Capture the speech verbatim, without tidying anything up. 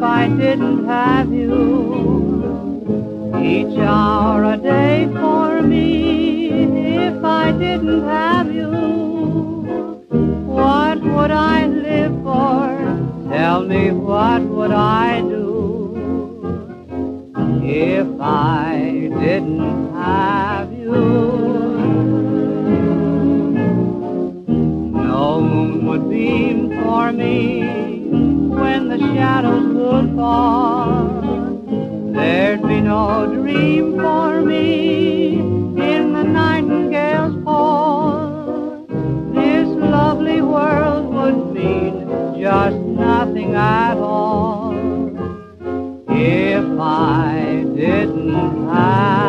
I didn't have you, each hour a day for me. If I didn't have you, what would I live for? Tell me, what would I do if I didn't have you? No moon would beam for me when the shadows would fall. There'd be no dream for me in the nightingale's call. This lovely world would mean just nothing at all if I didn't have